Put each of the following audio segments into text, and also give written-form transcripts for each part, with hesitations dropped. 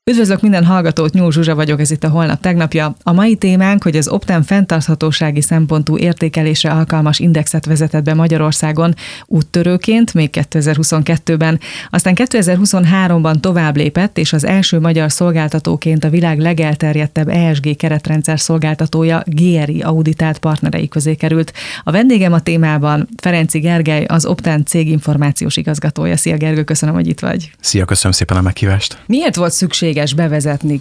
Üdvözlök minden hallgatót, Nyúl Zsuzsa vagyok, ez itt a Holnap tegnapja. A mai témánk, hogy az Opten fenntarthatósági szempontú értékelésre alkalmas indexet vezetett be Magyarországon úttörőként, még 2022-ben. Aztán 2023-ban tovább lépett, és az első magyar szolgáltatóként a világ legelterjedtebb ESG keretrendszer szolgáltatója GRI auditált partnerei közé került. A vendégem a témában Ferenczy Gergely, az Opten céginformációs igazgatója. Szia Gergő, köszönöm, hogy itt vagy. Szia, köszönöm szépen a meghívást. Miért volt szükséges bevezetni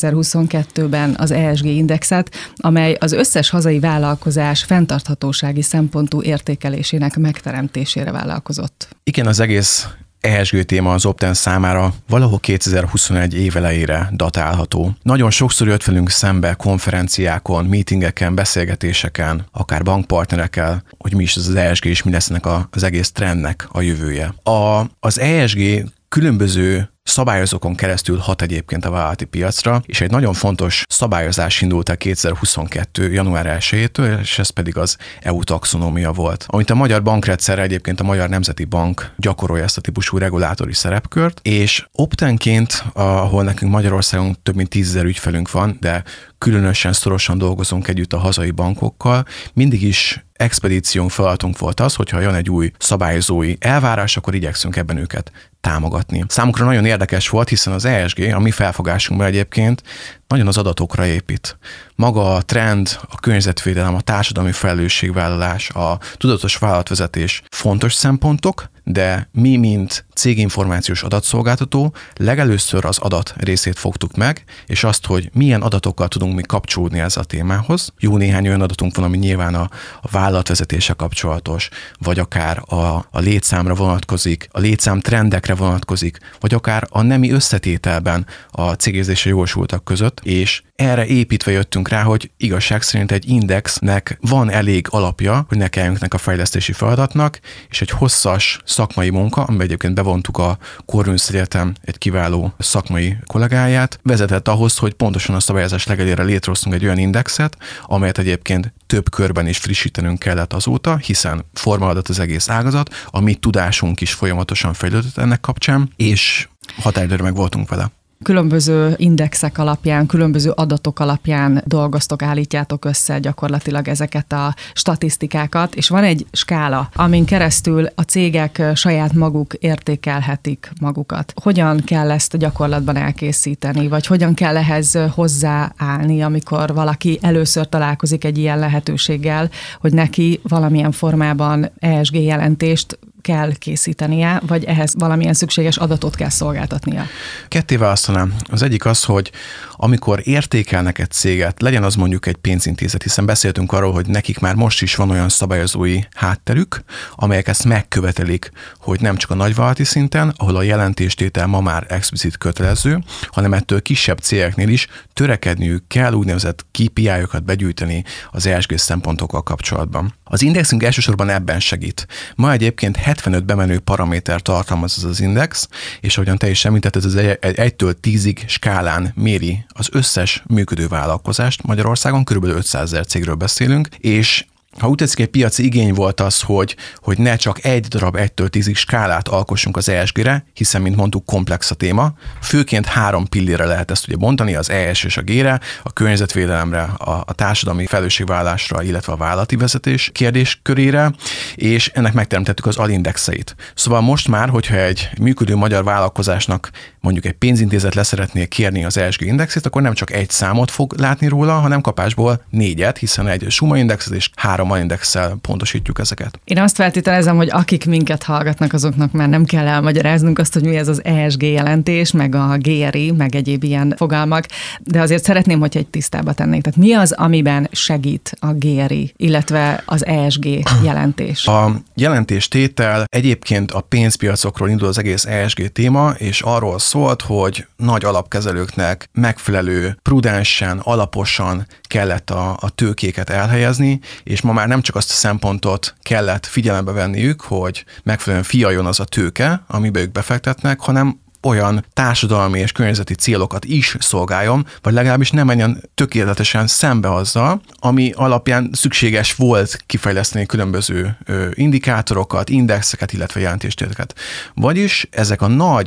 2022-ben az ESG indexet, amely az összes hazai vállalkozás fenntarthatósági szempontú értékelésének megteremtésére vállalkozott? Igen, az egész ESG téma az Opten számára valahol 2021 év elejére datálható. Nagyon sokszor jött velünk szembe konferenciákon, meetingeken, beszélgetéseken, akár bankpartnerekkel, hogy mi is az ESG és mi lesz ennek az egész trendnek a jövője. Az ESG különböző szabályozókon keresztül hat egyébként a vállalati piacra, és egy nagyon fontos szabályozás indult el 2022. január 1-től, és ez pedig az EU taxonómia volt. Amit a Magyar Bankrendszerre egyébként a Magyar Nemzeti Bank gyakorolja ezt a típusú regulátori szerepkört, és Optenként, ahol nekünk Magyarországon több mint 10 000 ügyfelünk van, de különösen szorosan dolgozunk együtt a hazai bankokkal, mindig is expedíciónk, feladatunk volt az, hogyha jön egy új szabályozói elvárás, akkor igyekszünk ebben őket támogatni. Számukra nagyon érdekes volt, hiszen az ESG, a mi felfogásunkban egyébként nagyon az adatokra épít. Maga a trend, a környezetvédelem, a társadalmi felelősségvállalás, a tudatos vállalatvezetés fontos szempontok, de mi, mint céginformációs adatszolgáltató, legelőször az adat részét fogtuk meg, és azt, hogy milyen adatokkal tudunk mi kapcsolódni ezzel a témához. Jó néhány olyan adatunk van, ami nyilván a vállalatvezetése kapcsolatos, vagy akár a létszámra vonatkozik, a létszám trendekre vonatkozik, vagy akár a nemi összetételben a cégérzésre jogosultak között, és erre építve jöttünk rá, hogy igazság szerint egy indexnek van elég alapja, hogy ne kelljünk a fejlesztési feladatnak, és egy hosszas szakmai munka, amiben egyébként bevontuk a Corvinus Egyetem egy kiváló szakmai kollégáját, vezetett ahhoz, hogy pontosan a szabályozás legelére létrehoztunk egy olyan indexet, amelyet egyébként több körben is frissítenünk kellett azóta, hiszen formálódott az egész ágazat, a mi tudásunk is folyamatosan fejlődött ennek kapcsán, és határidőre meg voltunk vele. Különböző indexek alapján, különböző adatok alapján dolgoztok, állítjátok össze gyakorlatilag ezeket a statisztikákat, és van egy skála, amin keresztül a cégek saját maguk értékelhetik magukat. Hogyan kell ezt gyakorlatban elkészíteni, vagy hogyan kell ehhez hozzáállni, amikor valaki először találkozik egy ilyen lehetőséggel, hogy neki valamilyen formában ESG jelentést kell készítenie, vagy ehhez valamilyen szükséges adatot kell szolgáltatnia? Ketté választanám. Az egyik az, hogy amikor értékelnek egy céget, legyen az mondjuk egy pénzintézet, hiszen beszéltünk arról, hogy nekik már most is van olyan szabályozói hátterük, amelyek ezt megkövetelik, hogy nem csak a nagyvállalati szinten, ahol a jelentéstétel ma már explicit kötelező, hanem ettől kisebb cégeknél is törekedniük kell úgynevezett KPI-okat begyűjteni az ESG szempontokkal kapcsolatban. Az indexünk elsősorban ebben segít. Ma egyébként 75 bemenő paraméter tartalmaz az index, és ahogyan te is említetted, ez egy 1-től 10-ig skálán méri az összes működő vállalkozást Magyarországon, körülbelül 500 000 cégről beszélünk, és ha úgy tetszik, egy piaci igény volt az, hogy ne csak egy darab 1-től 10-ig skálát alkossunk az ESG-re, hiszen, mint mondtuk, komplex a téma. Főként 3 pillére lehet ezt ugye mondani, az ES és a G-re, a környezetvédelemre, a társadalmi felelősségvállalásra, illetve a vállalati vezetés kérdéskörére, és ennek megteremtettük az alindexeit. Szóval most már, hogyha egy működő magyar vállalkozásnak mondjuk egy pénzintézet leszeretné kérni az ESG indexét, akkor nem csak egy számot fog látni róla, hanem kapásból 4-et, hiszen egy Suma indexet és 3 indexsel pontosítjuk ezeket. Én azt feltételezem, hogy akik minket hallgatnak, azoknak már nem kell elmagyaráznunk azt, hogy mi ez az ESG jelentés, meg a GRI, meg egyéb ilyen fogalmak, de azért szeretném, hogyha egy tisztába tennék. Tehát mi az, amiben segít a GRI, illetve az ESG jelentés? A jelentéstétel egyébként a pénzpiacokról indul az egész ESG téma, és arról szólt, hogy nagy alapkezelőknek megfelelő, prudensen, alaposan kellett a tőkéket elhelyezni, és ma már nem csak azt a szempontot kellett figyelembe venniük, hogy megfelelően fialjon az a tőke, amibe ők befektetnek, hanem olyan társadalmi és környezeti célokat is szolgáljon, vagy legalábbis nem menjen tökéletesen szembe azzal, ami alapján szükséges volt kifejleszteni különböző indikátorokat, indexeket, illetve jelentéstételeket. Vagyis ezek a nagy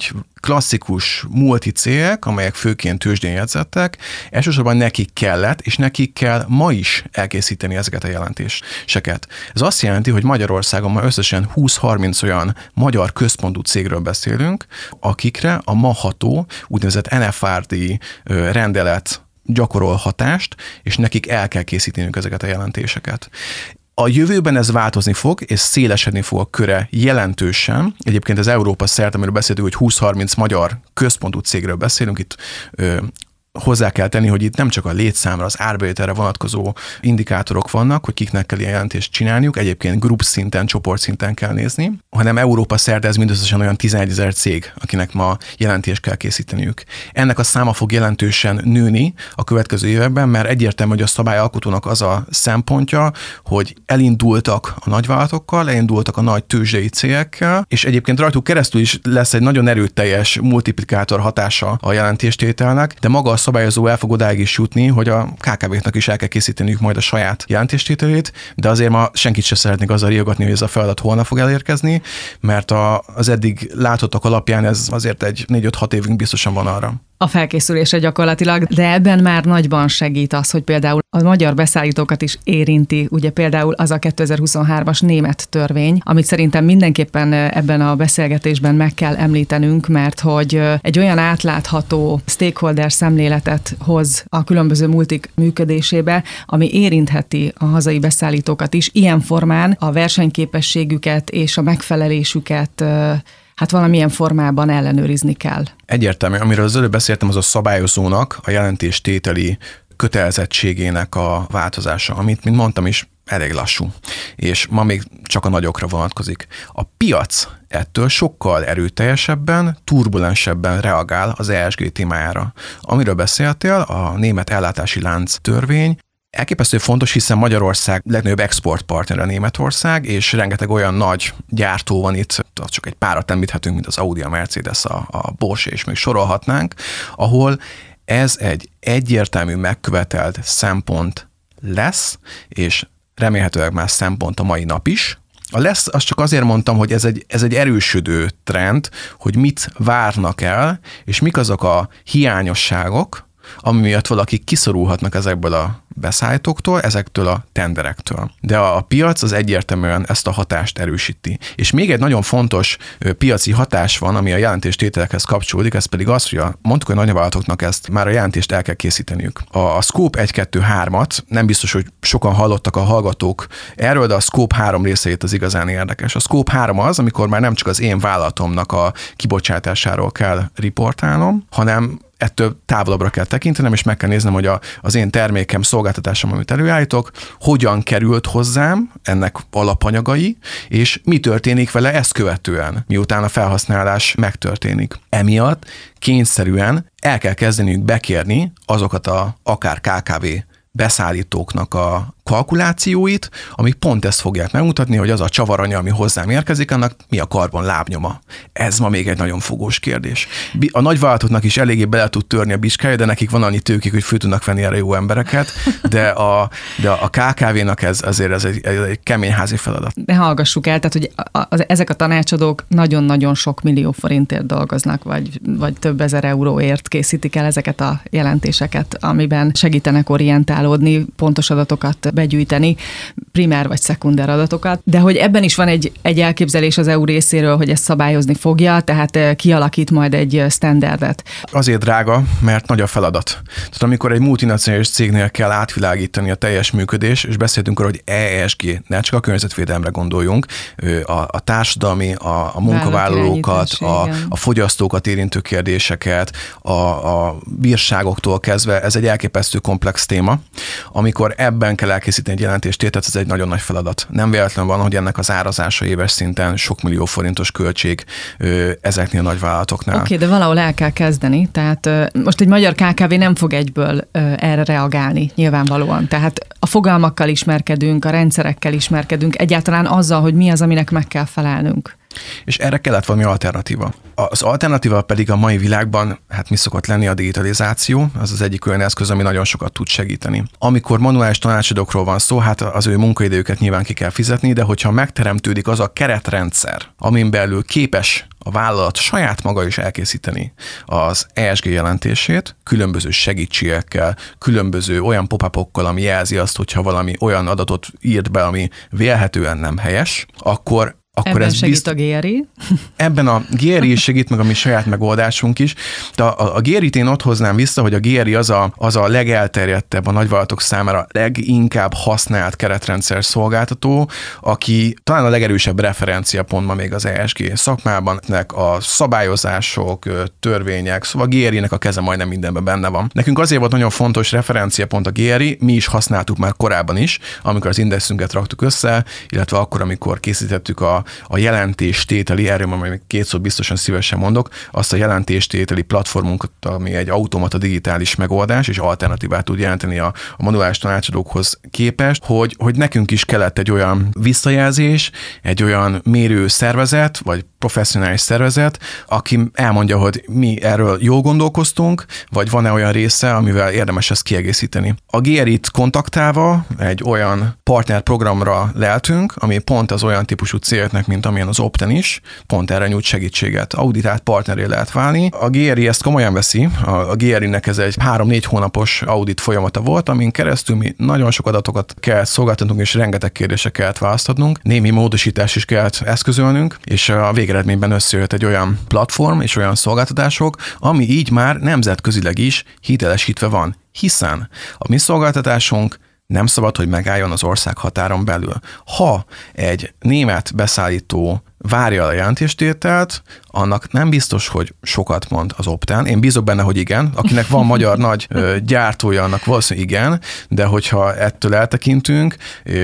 klasszikus multicégek, amelyek főként tőzsdén jegyzettek, elsősorban nekik kellett, és nekik kell ma is elkészíteni ezeket a jelentéseket. Ez azt jelenti, hogy Magyarországon ma összesen 20-30 olyan magyar központú cégről beszélünk, akikre a ma ható úgynevezett NFRD rendelet gyakorol hatást, és nekik el kell készíteniük ezeket a jelentéseket. A jövőben ez változni fog, és szélesedni fog a köre jelentősen. Egyébként az Európa szerte, amiről beszéltünk, hogy 20-30 magyar központú cégről beszélünk, itt hozzá kell tenni, hogy itt nem csak a létszámra, az árbevételre vonatkozó indikátorok vannak, hogy kiknek kell ilyen jelentést csinálniuk, egyébként grup szinten, csoport szinten kell nézni, hanem Európa szerte ez mindösszesen olyan 11 000 cég, akinek ma jelentést kell készíteniük. Ennek a száma fog jelentősen nőni a következő években, mert egyértelmű, hogy a szabályalkotónak az a szempontja, hogy elindultak a nagyvállalatokkal, elindultak a nagy tőzsdei cégekkel, és egyébként rajtuk keresztül is lesz egy nagyon erőteljes multiplikátor hatása a jelentéstételnek, de maga a szabályozó el fog odáig is jutni, hogy a KKV-knak is el kell készíteniük majd a saját jelentéstételét, de azért ma senkit sem szeretnék azzal riogatni, hogy ez a feladat holnap fog elérkezni, mert az eddig látottak alapján ez azért egy 4-5-6 évünk biztosan van arra. A felkészülése gyakorlatilag, de ebben már nagyban segít az, hogy például a magyar beszállítókat is érinti, ugye például az a 2023-as német törvény, amit szerintem mindenképpen ebben a beszélgetésben meg kell említenünk, mert hogy egy olyan átlátható stakeholder szemléletet hoz a különböző multik működésébe, ami érintheti a hazai beszállítókat is, ilyen formán a versenyképességüket és a megfelelésüket valamilyen formában ellenőrizni kell. Egyértelmű, amiről az előbb beszéltem, az a szabályozónak a jelentéstételi kötelezettségének a változása, amit, mint mondtam is, elég lassú, és ma még csak a nagyokra vonatkozik. A piac ettől sokkal erőteljesebben, turbulensebben reagál az ESG témájára. Amiről beszéltél, a német ellátási lánc törvény, elképesztő fontos, hiszen Magyarország legnagyobb exportpartnere Németország, és rengeteg olyan nagy gyártó van itt, csak egy párat említhetünk, mint az Audi, a Mercedes, a Bosch, és még sorolhatnánk, ahol ez egy egyértelmű megkövetelt szempont lesz, és remélhetőleg más szempont a mai nap is. A lesz, azt csak azért mondtam, hogy ez egy erősödő trend, hogy mit várnak el, és mik azok a hiányosságok, ami miatt valakik kiszorulhatnak ezekből a beszállítóktól, ezektől a tenderektől. De a piac az egyértelműen ezt a hatást erősíti. És még egy nagyon fontos piaci hatás van, ami a jelentéstételekhez kapcsolódik, ez pedig az, hogy mondtuk, hogy nagyvállalatoknak ezt már a jelentést el kell készíteniük. A Scope 1-2-3-at nem biztos, hogy sokan hallottak a hallgatók erről, de a Scope 3 részeit az igazán érdekes. A Scope 3 az, amikor már nem csak az én vállalatomnak a kibocsátásáról kell riportálnom, hanem ettől távolabbra kell tekintenem, és meg kell néznem, hogy az én termékem, szolgáltatásom, amit előállítok, hogyan került hozzám, ennek alapanyagai, és mi történik vele ezt követően, miután a felhasználás megtörténik. Emiatt kényszerűen el kell kezdeniük bekérni azokat akár KKV beszállítóknak a kalkulációit, amik pont ezt fogják megmutatni, hogy az a csavaranya, ami hozzám érkezik, annak mi a karbon lábnyoma. Ez ma még egy nagyon fogós kérdés. A nagyvállalatoknak is eléggé bele tud törni a biskája, de nekik van annyi tőkék, hogy föl tudnak venni erre jó embereket, de a KKV-nak ez egy kemény házi feladat. De hallgassuk el, tehát hogy ezek a tanácsadók nagyon-nagyon sok millió forintért dolgoznak, vagy több ezer euróért készítik el ezeket a jelentéseket, amiben segítenek orientálódni, pontos adatokat begyűjteni, primer vagy szekunder adatokat, de hogy ebben is van egy elképzelés az EU részéről, hogy ezt szabályozni fogja, tehát kialakít majd egy standardet. Azért drága, mert nagy a feladat. Tehát amikor egy multinacionális cégnél kell átvilágítani a teljes működés, és beszéltünk arról, hogy ESG, ne csak a környezetvédelemre gondoljunk, a társadalmi, a munkavállalókat, a fogyasztókat érintő kérdéseket, a bírságoktól kezdve, ez egy elképesztő komplex téma. Amikor ebben kell elkészíteni egy jelentéstételt, ez egy nagyon nagy feladat. Nem véletlen van, hogy ennek az árazása éves szinten sok millió forintos költség ezeknél a nagyvállalatoknál. Oké, de valahol el kell kezdeni, tehát most egy magyar KKV nem fog egyből erre reagálni, nyilvánvalóan. Tehát a fogalmakkal ismerkedünk, a rendszerekkel ismerkedünk, egyáltalán azzal, hogy mi az, aminek meg kell felelnünk. És erre kellett valami alternatíva. Az alternatíva pedig a mai világban, hát mi szokott lenni a digitalizáció, az az egyik olyan eszköz, ami nagyon sokat tud segíteni. Amikor manuális tanácsadókról van szó, hát az ő munkaidőket nyilván ki kell fizetni, de hogyha megteremtődik az a keretrendszer, amin belül képes a vállalat saját maga is elkészíteni az ESG jelentését, különböző segítségekkel, különböző olyan pop-upokkal, ami jelzi azt, hogyha valami olyan adatot írt be, ami vélhetően nem helyes, akkor ebben ez segít a GRI? Ebben a GRI is segít, meg a mi saját megoldásunk is. De a GRI-t én ott hoznám vissza, hogy a GRI az a legelterjedtebb, a nagyvállalatok számára leginkább használt keretrendszer szolgáltató, aki talán a legerősebb referenciapont ma még az ESG szakmában, a szabályozások, törvények, szóval a GRI-nek a keze majdnem mindenben benne van. Nekünk azért volt nagyon fontos referenciapont a GRI, mi is használtuk már korábban is, amikor az indexünket raktuk össze, illetve akkor, amikor készítettük a jelentéstételi, erről majd még 2 szót biztosan szívesen mondok, azt a jelentéstételi platformunkat, ami egy automata digitális megoldás, és alternatívát tud jelenteni a manuális tanácsadókhoz képest, hogy nekünk is kellett egy olyan visszajelzés, egy olyan mérő szervezet, vagy professzionális szervezet, aki elmondja, hogy mi erről jól gondolkoztunk, vagy van-e olyan része, amivel érdemes ezt kiegészíteni. A GRI-t kontaktálva egy olyan partnerprogramra leltünk, ami pont az olyan típusú célnak, mint amilyen az Opten is, pont erre nyújt segítséget. Auditált partneré lehet válni. A GRI ezt komolyan veszi. A GRI-nek ez egy 3-4 hónapos audit folyamata volt, amin keresztül mi nagyon sok adatokat kell szolgáltatnunk, és rengeteg kérdésre kellett választatnunk. Némi módosítás is kellett eszközölnünk, és a végeredményben összejött egy olyan platform és olyan szolgáltatások, ami így már nemzetközileg is hitelesítve van. Hiszen a mi szolgáltatásunk nem szabad, hogy megálljon az ország határon belül. Ha egy német beszállító várja a jelentéstételt, annak nem biztos, hogy sokat mond az Opten. Én bízok benne, hogy igen. Akinek van magyar nagy gyártója, annak valószínűleg igen, de hogyha ettől eltekintünk,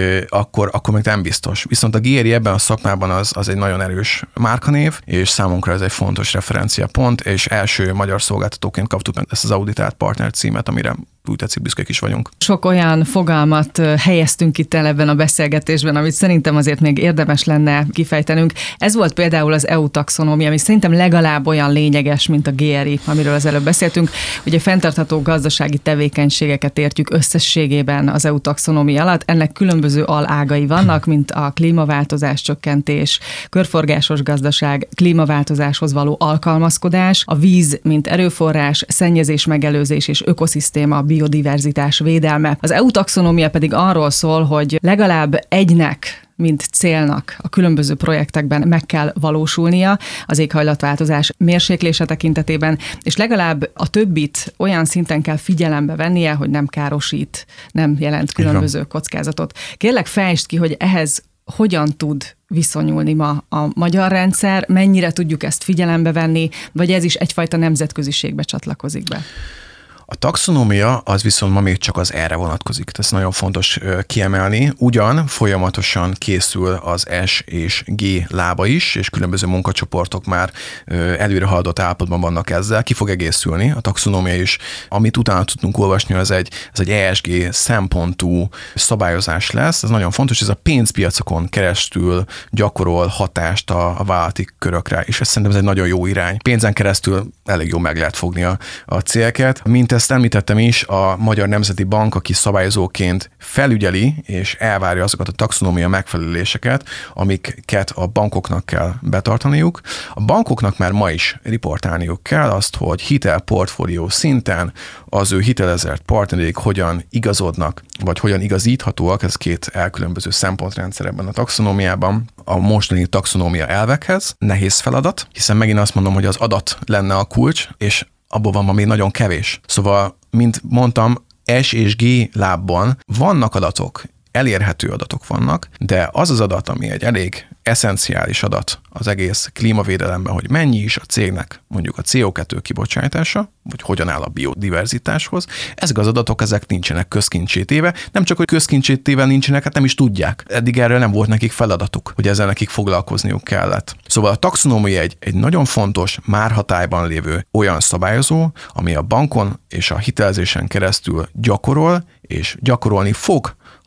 akkor még nem biztos. Viszont a GRI ebben a szakmában az egy nagyon erős márkanév, és számunkra ez egy fontos referenciapont, és első magyar szolgáltatóként kaptuk meg ezt az auditált partner címet, amire úgy tetszik, büszkék is vagyunk. Sok olyan fogalmat helyeztünk itt el ebben a beszélgetésben, amit szerintem azért még érdemes lenne kifejtenünk. Ez volt például az EU taxonómia, ami szerintem legalább olyan lényeges, mint a GRI, amiről az előbb beszéltünk. Ugye fenntartható gazdasági tevékenységeket értjük összességében az EU taxonómia alatt. Ennek különböző alágai vannak, mint a klímaváltozás csökkentés, körforgásos gazdaság, klímaváltozáshoz való alkalmazkodás, a víz, mint erőforrás, szennyezés megelőzés és ökoszisztéma, biodiverzitás védelme. Az EU taxonómia pedig arról szól, hogy legalább egynek, mint célnak a különböző projektekben meg kell valósulnia az éghajlatváltozás mérséklése tekintetében, és legalább a többit olyan szinten kell figyelembe vennie, hogy nem károsít, nem jelent különböző kockázatot. Kérlek, fejtsd ki, hogy ehhez hogyan tud viszonyulni ma a magyar rendszer, mennyire tudjuk ezt figyelembe venni, vagy ez is egyfajta nemzetköziségbe csatlakozik be? A taxonómia az viszont ma még csak az erre vonatkozik. Ez nagyon fontos kiemelni. Ugyan folyamatosan készül az S és G lába is, és különböző munkacsoportok már előre haladott állapotban vannak ezzel. Ki fog egészülni a taxonómia is. Amit utána tudunk olvasni, ez egy ESG szempontú szabályozás lesz. Ez nagyon fontos, ez a pénzpiacokon keresztül gyakorol hatást a vállalati körökre, és ez szerintem ez egy nagyon jó irány. Pénzen keresztül elég jó meg lehet fogni a célket. Mint ezt említettem is, a Magyar Nemzeti Bank, aki szabályozóként felügyeli és elvárja azokat a taxonómia megfeleléseket, amiket a bankoknak kell betartaniuk. A bankoknak már ma is riportálniuk kell azt, hogy hitelportfólió szinten az ő hitelezett partnereik hogyan igazodnak, vagy hogyan igazíthatóak, ez 2 elkülönböző szempontrendszer ebben a taxonómiában, a mostani taxonómia elvekhez. Nehéz feladat, hiszen megint azt mondom, hogy az adat lenne a kulcs, és abból van ma még nagyon kevés. Szóval, mint mondtam, S és G lábban vannak adatok, elérhető adatok vannak, de az az adat, ami egy elég eszenciális adat az egész klímavédelemben, hogy mennyi is a cégnek mondjuk a CO2 kibocsátása, vagy hogyan áll a biodiverzitáshoz, ezek az adatok, ezek nincsenek közkincsé téve, nem csak, hogy közkincsé téve nincsenek, hát nem is tudják. Eddig erről nem volt nekik feladatuk, hogy ezzel nekik foglalkozniuk kellett. Szóval a taxonómia egy nagyon fontos, már hatályban lévő olyan szabályozó, ami a bankon és a hitelezésen keresztül gyakorol, és gyakorolni fog,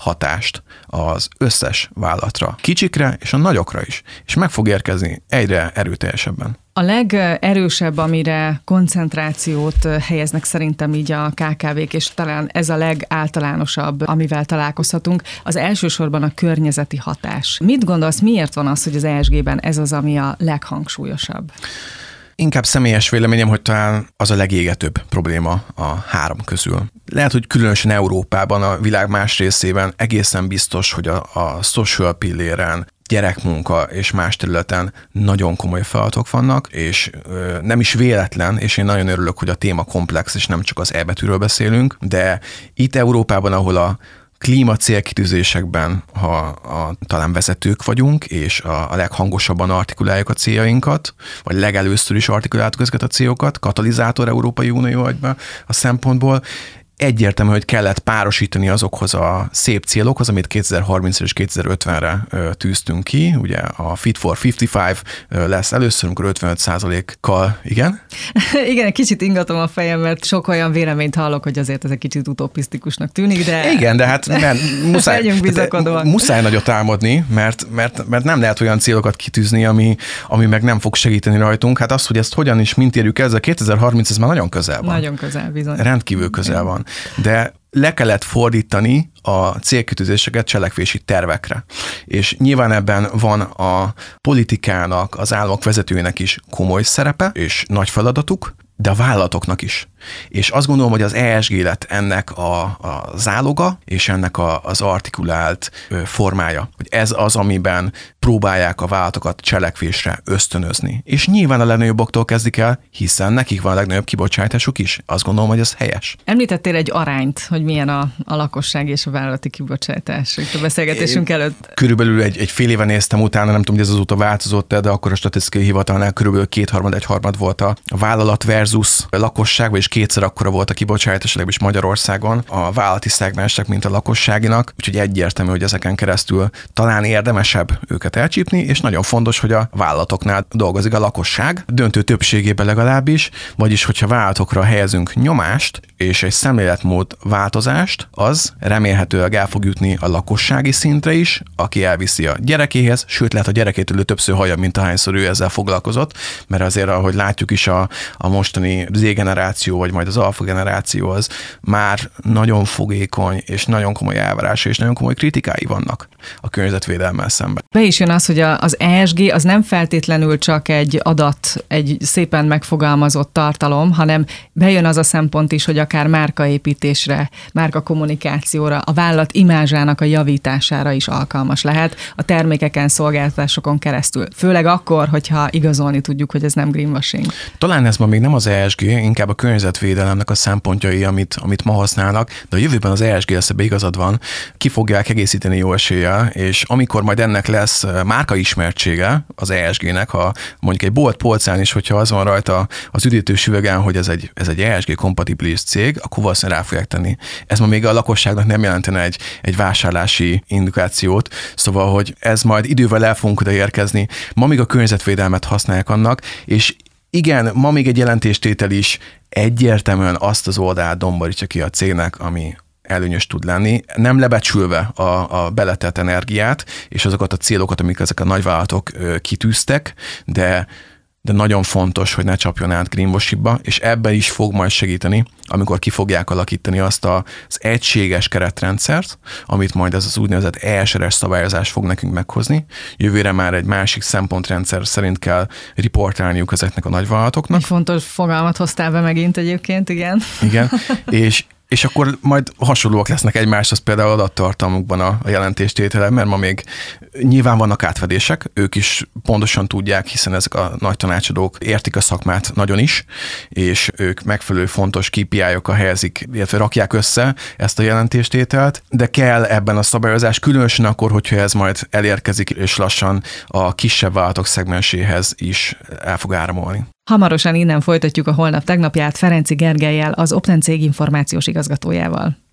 hatást az összes vállalatra, kicsikre és a nagyokra is, és meg fog érkezni egyre erőteljesebben. A legerősebb, amire koncentrációt helyeznek szerintem így a KKV-k, és talán ez a legáltalánosabb, amivel találkozhatunk, az elsősorban a környezeti hatás. Mit gondolsz, miért van az, hogy az ESG-ben ez az, ami a leghangsúlyosabb? Inkább személyes véleményem, hogy talán az a legégetőbb probléma a három közül. Lehet, hogy különösen Európában, a világ más részében egészen biztos, hogy a social pilléren, gyerekmunka és más területen nagyon komoly feladatok vannak, és nem is véletlen, és én nagyon örülök, hogy a téma komplex, és nem csak az E betűről beszélünk, de itt Európában, ahol a klíma célkitűzésekben, talán vezetők vagyunk, és a leghangosabban artikuláljuk a céljainkat, vagy legelőször is artikuláltuk ezeket a célokat, katalizátor Európai Unió agyba a szempontból, egyértelmű, hogy kellett párosítani azokhoz a szép célokhoz, amit 2030 és 2050-re tűztünk ki. Ugye a Fit for 55 lesz először, amikor 55%-kal, igen? Igen, egy kicsit ingatom a fejem, mert sok olyan véleményt hallok, hogy azért ez egy kicsit utopisztikusnak tűnik, de... Igen, de hát muszáj nagyot álmodni, mert nem lehet olyan célokat kitűzni, ami meg nem fog segíteni rajtunk. Hát az, hogy ezt hogyan is mint érjük el, ez a 2030, ez már nagyon közel van. Nagyon közel, bizony. Rendkívül közel van. De le kellett fordítani a célkitűzéseket cselekvési tervekre. És nyilván ebben van a politikának, az államok vezetőinek is komoly szerepe, és nagy feladatuk, de a vállalatoknak is. És azt gondolom, hogy az ESG lett ennek a záloga, és ennek az artikulált formája. Hogy ez az, amiben próbálják a vállalatokat cselekvésre ösztönözni. És nyilván a legnagyobboktól kezdik el, hiszen nekik van a legnagyobb kibocsátásuk is. Azt gondolom, hogy ez helyes. Említettél egy arányt, hogy milyen a lakosság és a vállalati kibocsátás itt a beszélgetésünk előtt. Körülbelül egy fél éve néztem utána, nem tudom, hogy ez azóta változott, de akkor a statisztikai hivatalnál körülbelül 2/3 volt a vállalat versus a lakosság, vagyis kétszer akkora volt a kibocsátás, legalábbis Magyarországon a vállalati szegmensnek, mint a lakosságinak, úgyhogy egyértelmű, hogy ezeken keresztül talán érdemesebb őket elcsípni, és nagyon fontos, hogy a vállalatoknál dolgozik a lakosság, döntő többségében legalábbis, vagyis hogyha vállalatokra helyezünk nyomást, és egy szemléletmód változást, az remélhetőleg el fog jutni a lakossági szintre is, aki elviszi a gyerekéhez, sőt lehet a gyerekétől ő többször hallja, mint ahányszor ő ezzel foglalkozott, mert azért, ahogy látjuk is a mostani Z-generáció, vagy majd az alfa generáció az már nagyon fogékony, és nagyon komoly elvárása, és nagyon komoly kritikái vannak a környezetvédelemmel szemben. Be is jön az, hogy az ESG az nem feltétlenül csak egy adat, egy szépen megfogalmazott tartalom, hanem bejön az a szempont is, hogy akár márkaépítésre, márkakommunikációra, a vállalat imázsának a javítására is alkalmas lehet a termékeken, szolgáltatásokon keresztül. Főleg akkor, hogyha igazolni tudjuk, hogy ez nem greenwashing. Talán ez ma még nem az ESG, inkább a környezetvédelemnek a szempontjai, amit ma használnak, de a jövőben az ESG lesz, ebbe igazad van, ki fogják egészíteni jó eséllyel, és amikor majd ennek lesz márkaismertsége az ESG-nek, ha mondjuk egy bolt polcán is, hogyha az van rajta az üdítős üvegen, hogy ez egy ESG-kompatibilis cég, akkor valószínűleg rá fogják tenni. Ez ma még a lakosságnak nem jelentene egy vásárlási indikációt, szóval, hogy ez majd idővel el fogunk odaérkezni. Ma még a környezetvédelmet használják annak, és igen, ma még egy jelentéstétel is egyértelműen azt az oldalát domborítja ki a cégnek, ami előnyös tud lenni, nem lebecsülve a beletett energiát, és azokat a célokat, amik ezek a nagyvállalatok kitűztek, de nagyon fontos, hogy ne csapjon át greenwashingba, és ebben is fog majd segíteni, amikor ki fogják alakítani azt az egységes keretrendszert, amit majd ez az úgynevezett ESRS szabályozás fog nekünk meghozni. Jövőre már egy másik szempontrendszer szerint kell riportálniuk ezeknek a nagyvállalatoknak. Egy fontos fogalmat hoztál be megint egyébként, igen. Igen, és akkor majd hasonlóak lesznek egymáshoz például adattartalmukban a jelentéstétele, mert ma még nyilván vannak átfedések, ők is pontosan tudják, hiszen ezek a nagy tanácsadók értik a szakmát nagyon is, és ők megfelelő fontos KPI-okkal helyezik, illetve rakják össze ezt a jelentéstételt, de kell ebben a szabályozás, különösen akkor, hogyha ez majd elérkezik, és lassan a kisebb vállalatok szegmenséhez is el fog áramolni. Hamarosan innen folytatjuk a Holnap tegnapját Ferenczy Gergellyel, az Opten cég információs igazgatójával.